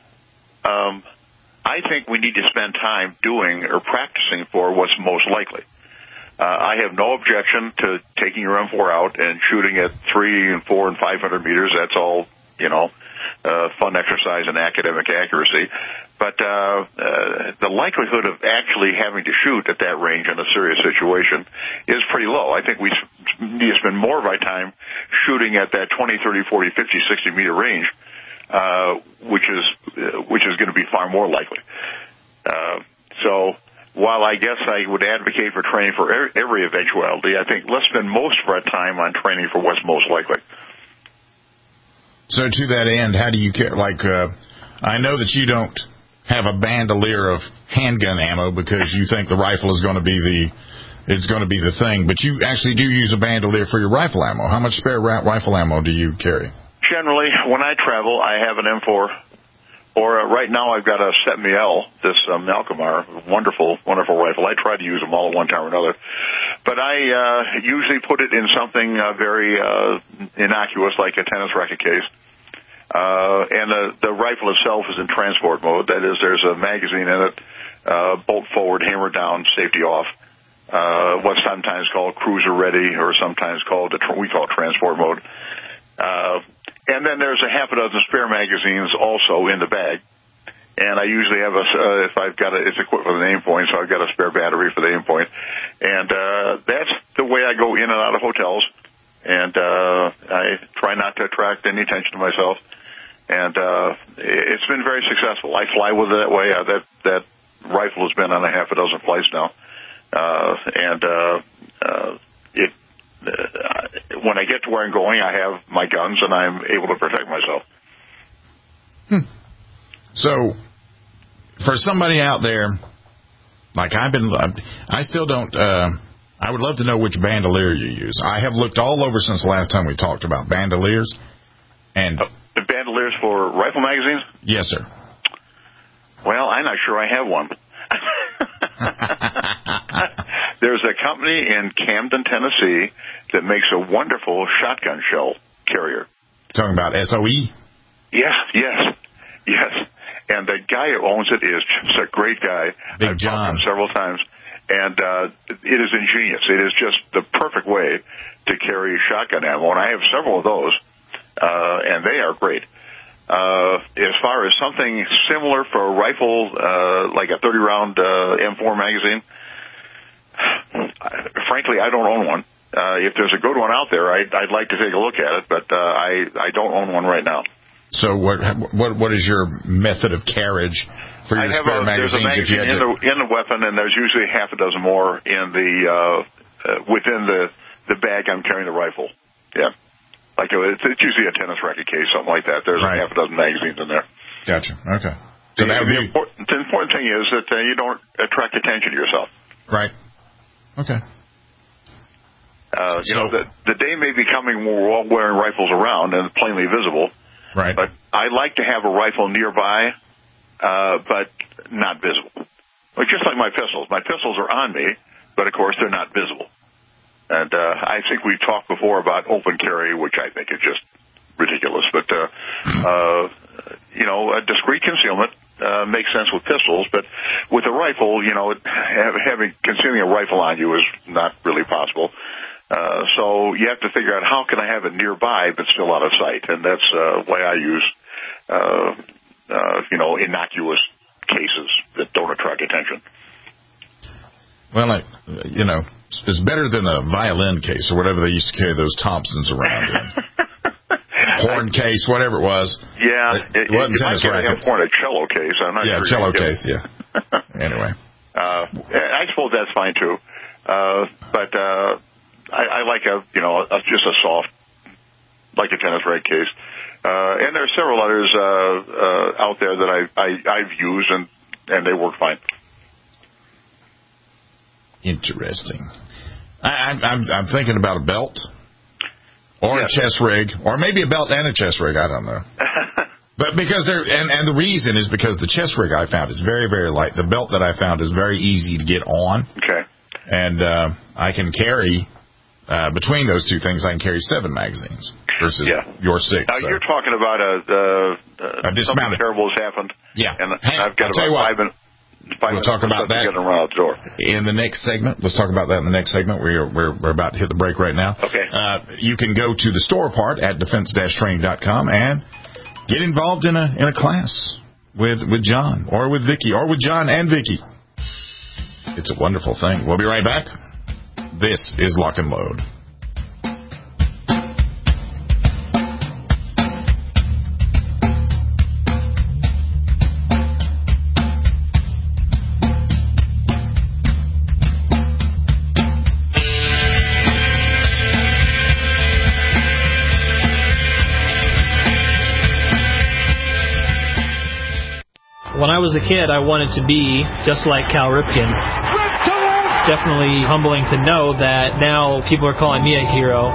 Um, I think we need to spend time doing or practicing for what's most likely. Uh, I have no objection to taking your M four out and shooting at three and four and five hundred meters. That's all, you know, uh, fun exercise and academic accuracy. But uh, uh, the likelihood of actually having to shoot at that range in a serious situation is pretty low. I think we need to spend more of our time shooting at that twenty, thirty, forty, fifty, sixty meter range. Uh, which is uh, which is going to be far more likely. Uh, so while I guess I would advocate for training for every, every eventuality, I think let's spend most of our time on training for what's most likely. So to that end, how do you care? Like, uh, I know that you don't have a bandolier of handgun ammo because you think the rifle is going to be the it's going to be the thing, but you actually do use a bandolier for your rifle ammo. How much spare rifle ammo do you carry? Generally, when I travel, I have an M four, or uh, right now I've got a Setme L, this uh, Malcolmar, wonderful, wonderful rifle. I try to use them all at one time or another, but I uh, usually put it in something uh, very uh, innocuous, like a tennis racket case. Uh, and the, the rifle itself is in transport mode. That is, there's a magazine in it, uh, bolt forward, hammer down, safety off. Uh, what's sometimes called cruiser ready, or sometimes called, the tr- we call it transport mode. Uh, And then there's a half a dozen spare magazines also in the bag. And I usually have a, uh, if I've got a, it's equipped with an aim point, so I've got a spare battery for the aim point. And, uh, that's the way I go in and out of hotels. And, uh, I try not to attract any attention to myself. And, uh, it's been very successful. I fly with it that way. Uh, that, that rifle has been on a half a dozen flights now. Uh, and, uh, uh, it, Uh, when I get to where I'm going, I have my guns, and I'm able to protect myself. Hmm. So, for somebody out there, like I've been, I still don't, uh, I would love to know which bandolier you use. I have looked all over since the last time we talked about bandoliers. And uh, the bandoliers for rifle magazines? Yes, sir. Well, I'm not sure I have one. There's a company in Camden, Tennessee, that makes a wonderful shotgun shell carrier. Talking about S O E? Yes, yes, yes. And the guy who owns it is just a great guy. Big I've John. talked to him several times. And uh, it is ingenious. It is just the perfect way to carry shotgun ammo. And I have several of those, uh, and they are great. Uh, as far as something similar for a rifle, uh, like a thirty round uh, M four magazine, frankly, I don't own one. Uh, if there's a good one out there, I'd, I'd like to take a look at it, but uh, I, I don't own one right now. So what what what is your method of carriage for your spare a, magazines? There's a magazine if you had in, to... the, in the weapon, and there's usually half a dozen more in the uh, uh, within the, the bag I'm carrying the rifle. Yeah. Like a, it's, it's usually a tennis racket case, something like that. There's right. a half a dozen magazines in there. Gotcha. Okay. So the, that would the, be... important, the important thing is that uh, you don't attract attention to yourself. Right. Okay. Uh, you so, know, the, the day may be coming when we're all wearing rifles around and plainly visible. Right. But I like to have a rifle nearby, uh, but not visible. Like just like my pistols. My pistols are on me, but of course they're not visible. And uh, I think we talked before about open carry, which I think is just ridiculous. But, uh, uh, you know, a discreet concealment uh, makes sense with pistols. But with a rifle, you know, having concealing a rifle on you is not really possible. Uh, so you have to figure out how can I have it nearby but still out of sight. And that's uh, why I use, uh, uh, you know, innocuous cases that don't attract attention. Well, I, you know, it's better than a violin case or whatever they used to carry those Thompsons around in. Horn case, whatever it was. Yeah, it, it wasn't tennis rackets. More a cello case. I'm not yeah, sure cello case. Yeah. Anyway, uh, I suppose that's fine too. Uh, but uh, I, I like a, you know, a, just a soft, like a tennis racket case. Uh, and there are several others uh, uh, out there that I, I I've used and and they work fine. Interesting. I, I'm I'm thinking about a belt, or yes. a chest rig, or maybe a belt and a chest rig. I don't know. But because they're and and the reason is because the chest rig I found is very very light. The belt that I found is very easy to get on. Okay. And uh, I can carry uh, between those two things. I can carry seven magazines versus yeah. your six. Now so. you're talking about a, uh, a dismounted. Something terrible has happened. Yeah. And Hang I've got I'll about five minutes. We'll talk about that out the door. in the next segment. Let's talk about that in the next segment. We're we're, we're about to hit the break right now. Okay. Uh, you can go to the store part at defense dash training dot com and get involved in a in a class with with John or with Vicki or with John and Vicki. It's a wonderful thing. We'll be right back. This is Lock and Load. When I was a kid, I wanted to be just like Cal Ripken. It's definitely humbling to know that now people are calling me a hero.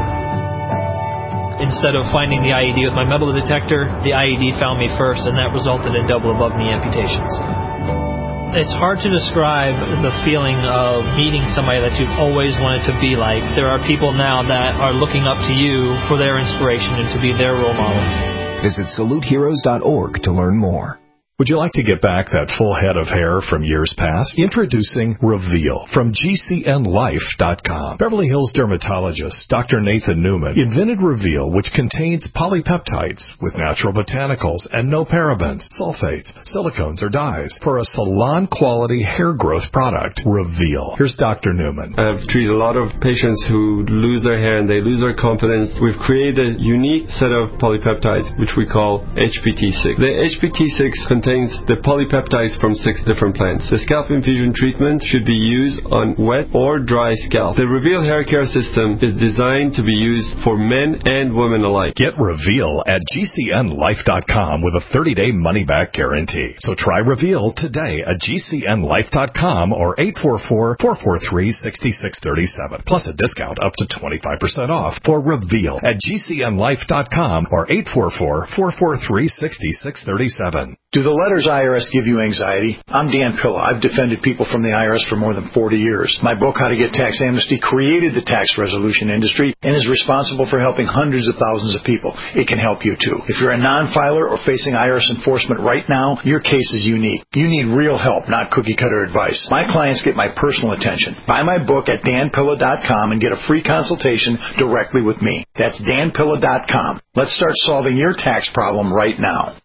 Instead of finding the I E D with my metal detector, the I E D found me first, and that resulted in double above-knee amputations. It's hard to describe the feeling of meeting somebody that you've always wanted to be like. There are people now that are looking up to you for their inspiration and to be their role model. Visit salute heroes dot org to learn more. Would you like to get back that full head of hair from years past? Introducing Reveal from G C N life dot com. Beverly Hills dermatologist Doctor Nathan Newman invented Reveal, which contains polypeptides with natural botanicals and no parabens, sulfates, silicones, or dyes for a salon-quality hair growth product. Reveal. Here's Doctor Newman. I've treated a lot of patients who lose their hair and they lose their confidence. We've created a unique set of polypeptides, which we call H P T six. The H P T six contains the polypeptides from six different plants. The scalp infusion treatment should be used on wet or dry scalp. The Reveal hair care system is designed to be used for men and women alike. Get Reveal at G C N life dot com with a thirty-day money-back guarantee. So try Reveal today at G C N life dot com or eight four four, four four three, six six three seven. Plus a discount up to twenty-five percent off for Reveal at G C N life dot com or eight four four, four four three, six six three seven. Do the letters I R S give you anxiety? I'm Dan Pilla. I've defended people from the I R S for more than forty years. My book, How to Get Tax Amnesty, created the tax resolution industry and is responsible for helping hundreds of thousands of people. It can help you too. If you're a non-filer or facing I R S enforcement right now, your case is unique. You need real help, not cookie-cutter advice. My clients get my personal attention. Buy my book at dan pilla dot com and get a free consultation directly with me. That's dan pilla dot com. Let's start solving your tax problem right now.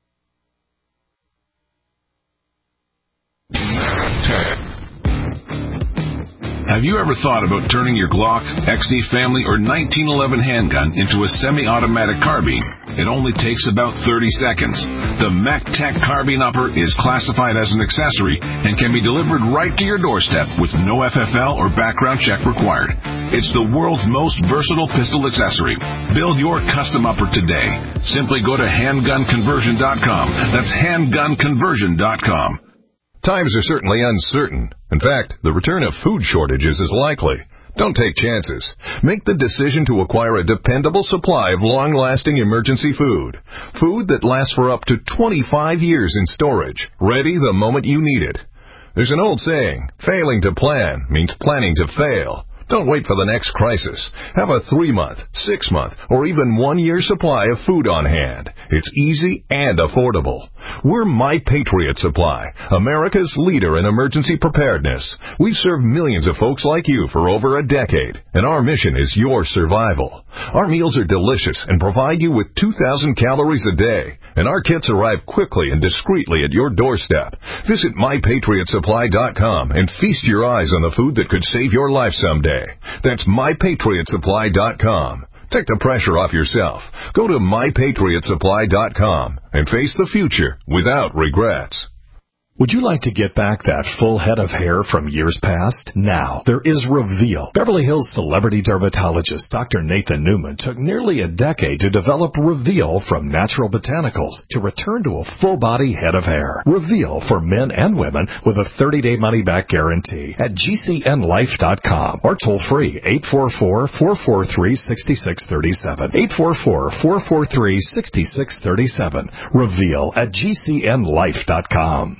Have you ever thought about turning your Glock, X D Family, or nineteen eleven handgun into a semi-automatic carbine? It only takes about thirty seconds. The MacTech Carbine Upper is classified as an accessory and can be delivered right to your doorstep with no F F L or background check required. It's the world's most versatile pistol accessory. Build your custom upper today. Simply go to handgun conversion dot com. That's handgun conversion dot com. Times are certainly uncertain. In fact, the return of food shortages is likely. Don't take chances. Make the decision to acquire a dependable supply of long-lasting emergency food. Food that lasts for up to twenty-five years in storage, ready the moment you need it. There's an old saying, failing to plan means planning to fail. Don't wait for the next crisis. Have a three-month, six-month, or even one-year supply of food on hand. It's easy and affordable. We're My Patriot Supply, America's leader in emergency preparedness. We've served millions of folks like you for over a decade, and our mission is your survival. Our meals are delicious and provide you with two thousand calories a day, and our kits arrive quickly and discreetly at your doorstep. Visit my patriot supply dot com and feast your eyes on the food that could save your life someday. That's my patriot supply dot com. Take the pressure off yourself. Go to my patriot supply dot com and face the future without regrets. Would you like to get back that full head of hair from years past? Now, there is Reveal. Beverly Hills celebrity dermatologist Doctor Nathan Newman took nearly a decade to develop Reveal from natural botanicals to return to a full-body head of hair. Reveal for men and women with a thirty-day money-back guarantee at G C N life dot com or toll-free eight four four, four four three, six six three seven. eight four four, four four three, six six three seven. Reveal at G C N life dot com.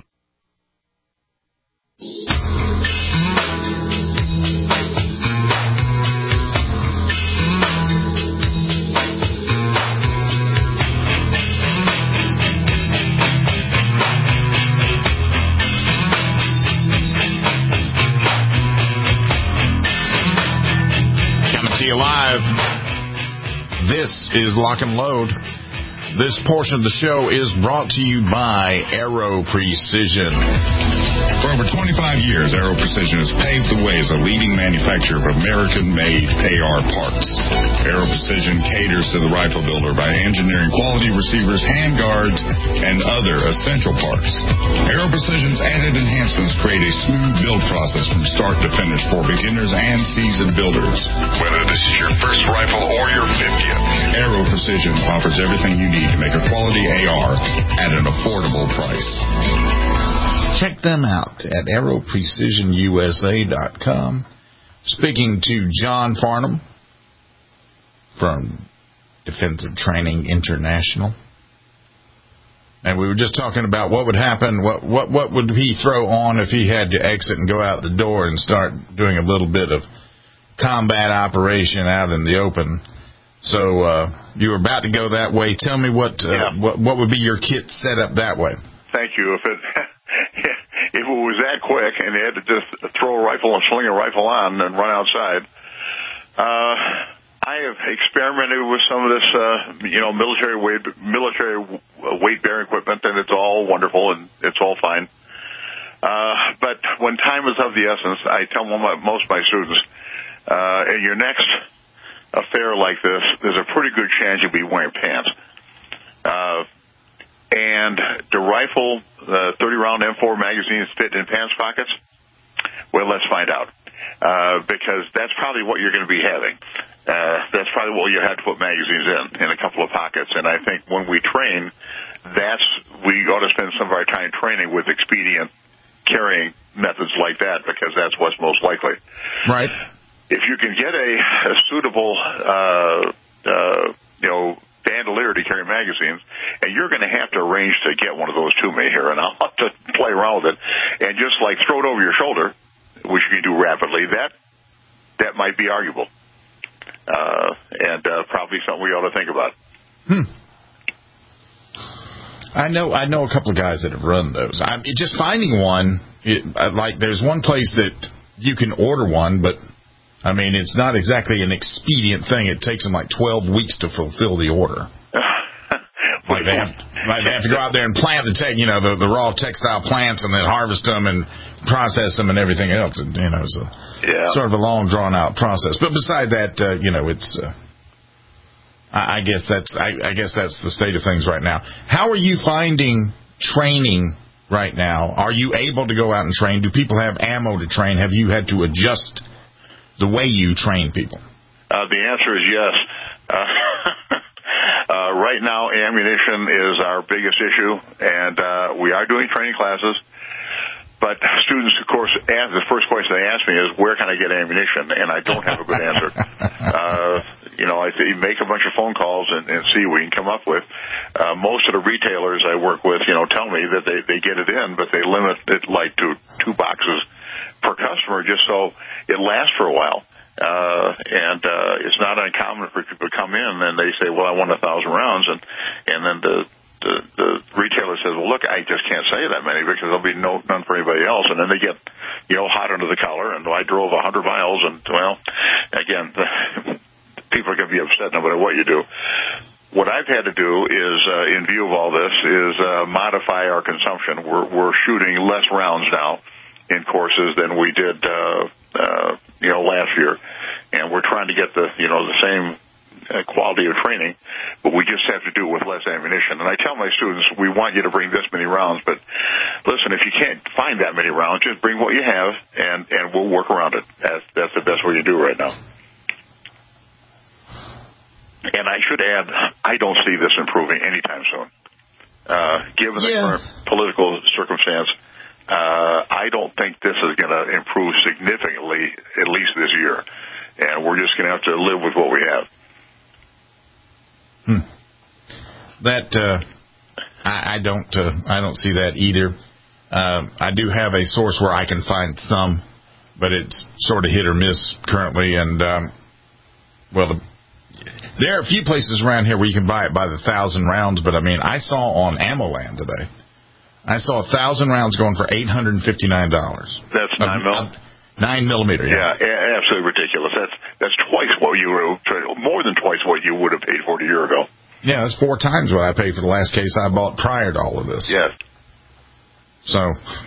Coming to you live. This is Lock and Load. This portion of the show is brought to you by Aero Precision. For over twenty-five years, Aero Precision has paved the way as a leading manufacturer of American-made A R parts. Aero Precision caters to the rifle builder by engineering quality receivers, handguards, and other essential parts. Aero Precision's added enhancements create a smooth build process from start to finish for beginners and seasoned builders. Whether this is your first rifle or your fiftieth, Aero Precision offers everything you need to make a quality A R at an affordable price. Check them out at aero precision U S A dot com. Speaking to John Farnham from Defensive Training International. And we were just talking about what would happen, what, what, what would he throw on if he had to exit and go out the door and start doing a little bit of combat operation out in the open. So uh, you were about to go that way. Tell me what, uh, yeah. what what would be your kit set up that way? Thank you. If it if it was that quick and they had to just throw a rifle and sling a rifle on and run outside, uh, I have experimented with some of this, uh, you know, military weight military weight bearing equipment, and it's all wonderful and it's all fine. Uh, but when time is of the essence, I tell my, most of my students, uh, in your next affair like this, there's a pretty good chance you'll be wearing pants. Uh, and the rifle, the thirty round M four magazines fit in pants pockets? Well, let's find out. Uh, because that's probably what you're going to be having. Uh, that's probably what you have to put magazines in, in a couple of pockets. And I think when we train, that's, we ought to spend some of our time training with expedient carrying methods like that, because that's what's most likely. Right. If you can get a, a suitable, uh, uh, you know, bandolier to carry magazines, and you're going to have to arrange to get one of those to me here, and I'll have to play around with it, and just like throw it over your shoulder, which you can do rapidly, that that might be arguable, uh, and uh, probably something we ought to think about. Hmm. I know, I know a couple of guys that have run those. I'm just finding one. It, like, there's one place that you can order one, but I mean, it's not exactly an expedient thing. It takes them like twelve weeks to fulfill the order. Like they have, like they have to go out there and plant the, te- you know, the, the raw textile plants, and then harvest them and process them and everything else. And, you know, it's a, yeah. sort of a long, drawn out process. But beside that, uh, you know, it's. Uh, I, I guess that's. I, I guess that's the state of things right now. How are you finding training right now? Are you able to go out and train? Do people have ammo to train? Have you had to adjust the way you train people? Uh, the answer is yes. Uh, uh, right now, ammunition is our biggest issue, and uh, we are doing training classes. But students, of course, ask, the first question they ask me is, where can I get ammunition? And I don't have a good answer. uh, you know, I th- make a bunch of phone calls and, and see what we can come up with. Uh, most of the retailers I work with, you know, tell me that they, they get it in, but they limit it like to two boxes per customer just so it lasts for a while. Uh, and uh, it's not uncommon for people to come in and they say, well, I want a thousand rounds, and and then the, the the retailer says, well, look, I just can't say that many because there'll be no none for anybody else, and then they get, you know, hot under the collar, and I drove a hundred miles, and well, again, people are going to be upset no matter what you do. What I've had to do is, uh, in view of all this, is uh, modify our consumption. We're we're shooting less rounds now in courses than we did, uh, uh, you know, last year, and we're trying to get the, you know, the same uh, quality of training, but we just have to do it with less ammunition. And I tell my students, we want you to bring this many rounds, but listen, if you can't find that many rounds, just bring what you have, and and we'll work around it. That's that's the best we can do right now. And I should add, I don't see this improving anytime soon, uh, given the Yeah. current political circumstance. Uh, I don't think this is going to improve significantly, at least this year. And we're just going to have to live with what we have. Hmm. That, uh, I, I don't, uh, I don't see that either. Uh, I do have a source where I can find some, but it's sort of hit or miss currently. And, um, well, the, there are a few places around here where you can buy it by the thousand rounds, but I mean, I saw on AmmoLand today, I saw a thousand rounds going for eight hundred and fifty nine dollars. That's nine mil. Uh, nine millimeter. Yeah. yeah, a- absolutely ridiculous. That's that's twice what you would, more than twice what you would have paid for it a year ago. Yeah, that's four times what I paid for the last case I bought prior to all of this. Yes. So,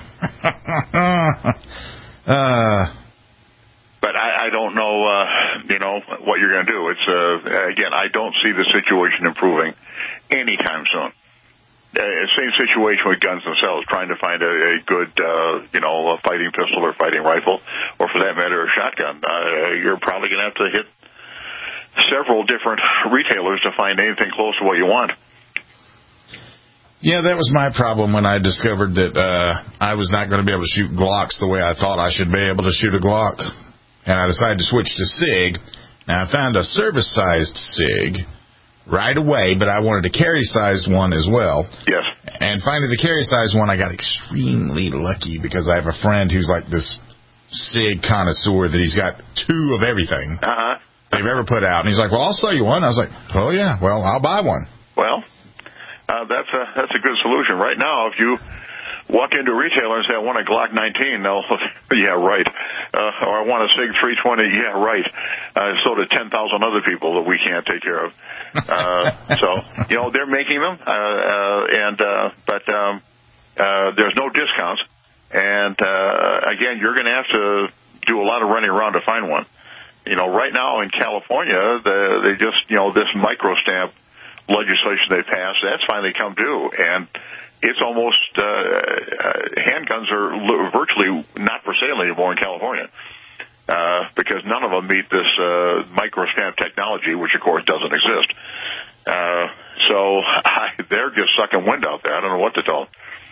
uh, but I, I don't know, uh, you know, what you're going to do. It's uh, again, I don't see the situation improving anytime soon. Uh, same situation with guns themselves, trying to find a, a good, uh, you know, a fighting pistol or fighting rifle, or for that matter, a shotgun. Uh, you're probably going to have to hit several different retailers to find anything close to what you want. Yeah, that was my problem when I discovered that uh, I was not going to be able to shoot Glocks the way I thought I should be able to shoot a Glock. And I decided to switch to SIG. Now, I found a service-sized SIG right away, but I wanted a carry-sized one as well. Yes. And finally, the carry-sized one, I got extremely lucky because I have a friend who's like this SIG connoisseur that he's got two of everything uh-huh. they've ever put out. And he's like, well, I'll sell you one. I was like, oh, yeah, well, I'll buy one. Well, uh, that's a that's a good solution. Right now, if you walk into a retailer and say, I want a Glock nineteen, they'll, yeah, right. Uh, or I want a SIG three twenty, yeah, right. Uh, so do ten thousand other people that we can't take care of. Uh, so, you know, they're making them, uh, uh, and, uh, but, um, uh, there's no discounts. And, uh, again, you're going to have to do a lot of running around to find one. You know, right now in California, the, they just, you know, this microstamp legislation they passed, that's finally come due. And it's almost, uh, uh, handguns are li- virtually not for sale anymore in California. Uh, because none of them meet this, uh, microstamp technology, which of course doesn't exist. Uh, so I, they're just sucking wind out there. I don't know what to tell them.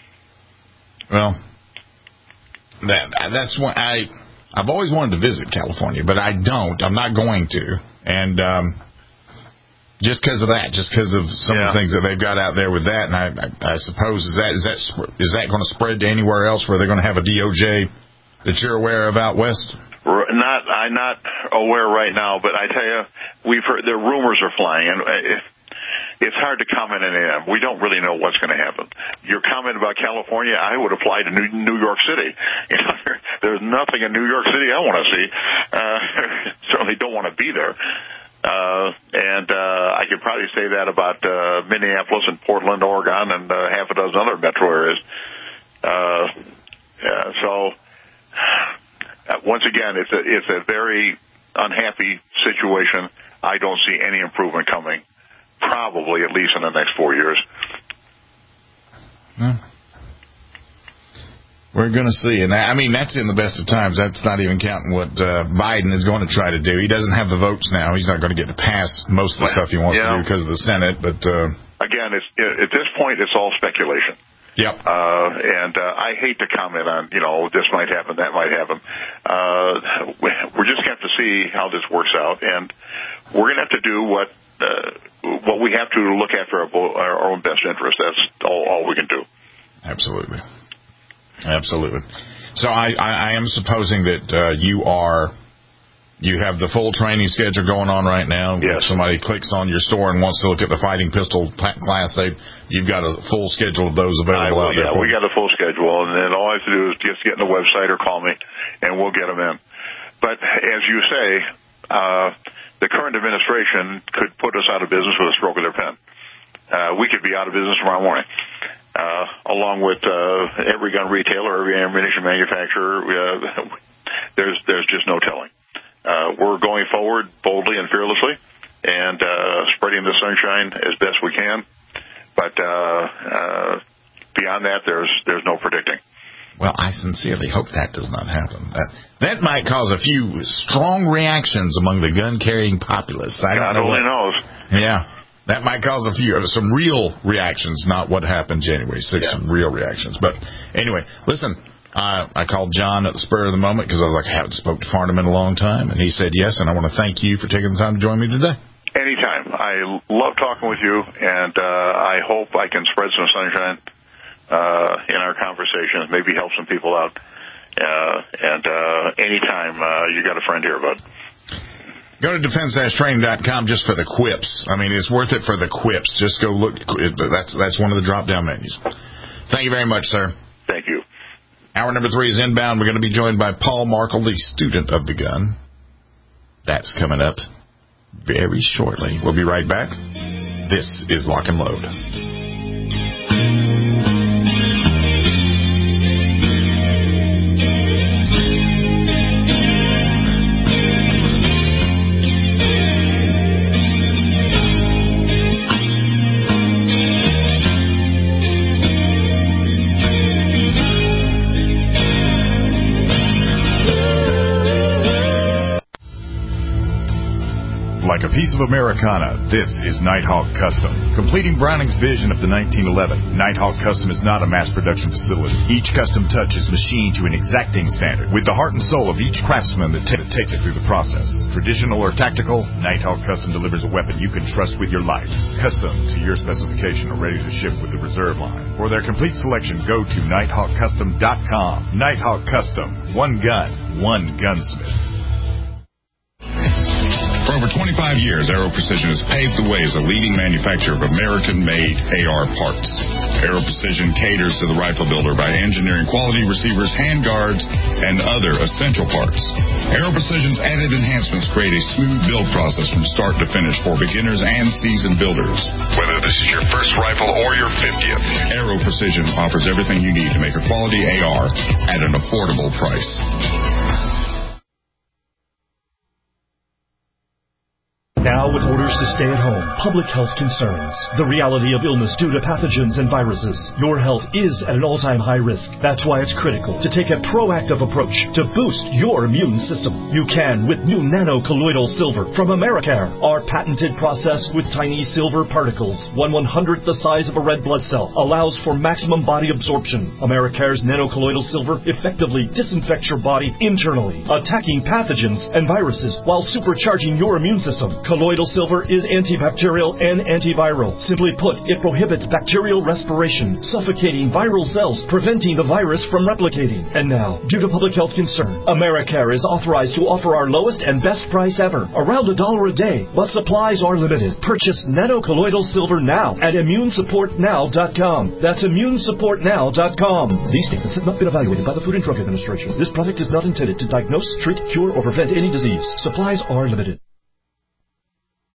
Well, that, that's what I, I've always wanted to visit California, but I don't. I'm not going to. And, um, just because of that, just because of some yeah. of the things that they've got out there with that, and I, I, I suppose is that is that is that going to spread to anywhere else where they're going to have a D O J that you're aware of out west? Not, I'm not aware right now, but I tell you, we've heard the rumors are flying, and it's hard to comment on them. We don't really know what's going to happen. Your comment about California, I would apply to New, New York City. You know, there's nothing in New York City I want to see. Uh, certainly don't want to be there. Uh, and, uh, I could probably say that about, uh, Minneapolis and Portland, Oregon, and, uh, half a dozen other metro areas. Uh, yeah, so, uh, once again, it's a, it's a very unhappy situation. I don't see any improvement coming, probably at least in the next four years. Hmm. We're going to see. And I mean, that's in the best of times. That's not even counting what uh, Biden is going to try to do. He doesn't have the votes now. He's not going to get to pass most of the stuff he wants yeah. to do because of the Senate. But uh, again, it's, at this point, it's all speculation. Yep. Uh, and uh, I hate to comment on, you know, this might happen, that might happen. Uh, we're just going to have to see how this works out. And we're going to have to do what uh, what we have to to look after our, our own best interest. That's all, all we can do. Absolutely. Absolutely. So I, I, I am supposing that uh, you are You have the full training schedule going on right now. Yes. If somebody clicks on your store and wants to look at the fighting pistol class, they you've got a full schedule of those available I, out there. Yeah, we got a full schedule, and then all I have to do is just get on the website or call me, and we'll get them in. But as you say, uh, the current administration could put us out of business with a stroke of their pen. Uh, we could be out of business tomorrow morning. Uh, along with uh, every gun retailer, every ammunition manufacturer, uh, there's there's just no telling. Uh, we're going forward boldly and fearlessly, and uh, spreading the sunshine as best we can. But uh, uh, beyond that, there's there's no predicting. Well, I sincerely hope that does not happen. That, that might cause a few strong reactions among the gun-carrying populace. I God don't know only what, knows. Yeah. That might cause a few, some real reactions, not what happened January sixth, yeah. Some real reactions. But anyway, listen, uh, I called John at the spur of the moment because I was like, I haven't spoke to Farnham in a long time. And he said yes, and I want to thank you for taking the time to join me today. Anytime. I love talking with you, and uh, I hope I can spread some sunshine uh, in our conversations, maybe help some people out. Uh, and uh, anytime, uh, you got a friend here, bud. Go to defense dash training dot com just for the quips. I mean, it's worth it for the quips. Just go look. That's that's one of the drop-down menus. Thank you very much, sir. Thank you. Hour number three is inbound. We're going to be joined by Paul Markle, the student of the gun. That's coming up very shortly. We'll be right back. This is Lock and Load. Like a piece of Americana, this is Nighthawk Custom. Completing Browning's vision of the nineteen eleven, Nighthawk Custom is not a mass production facility. Each custom touch is machined to an exacting standard, with the heart and soul of each craftsman that, t- that takes it through the process. Traditional or tactical, Nighthawk Custom delivers a weapon you can trust with your life. Custom to your specification or ready to ship with the reserve line. For their complete selection, go to nighthawk custom dot com. Nighthawk Custom. One gun, one gunsmith. For over twenty-five years, Aero Precision has paved the way as a leading manufacturer of American-made A R parts. Aero Precision caters to the rifle builder by engineering quality receivers, handguards, and other essential parts. Aero Precision's added enhancements create a smooth build process from start to finish for beginners and seasoned builders. Whether this is your first rifle or your fiftieth, Aero Precision offers everything you need to make a quality A R at an affordable price. Now with orders to stay at home, public health concerns, the reality of illness due to pathogens and viruses, your health is at an all-time high risk. That's why it's critical to take a proactive approach to boost your immune system. You can with new nano-colloidal silver from Americare. Our patented process with tiny silver particles, one one-hundredth the size of a red blood cell, allows for maximum body absorption. Americare's nano-colloidal silver effectively disinfects your body internally, attacking pathogens and viruses while supercharging your immune system. Colloidal silver is antibacterial and antiviral. Simply put, it prohibits bacterial respiration, suffocating viral cells, preventing the virus from replicating. And now, due to public health concern, Americare is authorized to offer our lowest and best price ever, around a dollar a day, but supplies are limited. Purchase nano-colloidal silver now at immune support now dot com. That's immune support now dot com. These statements have not been evaluated by the Food and Drug Administration. This product is not intended to diagnose, treat, cure, or prevent any disease. Supplies are limited.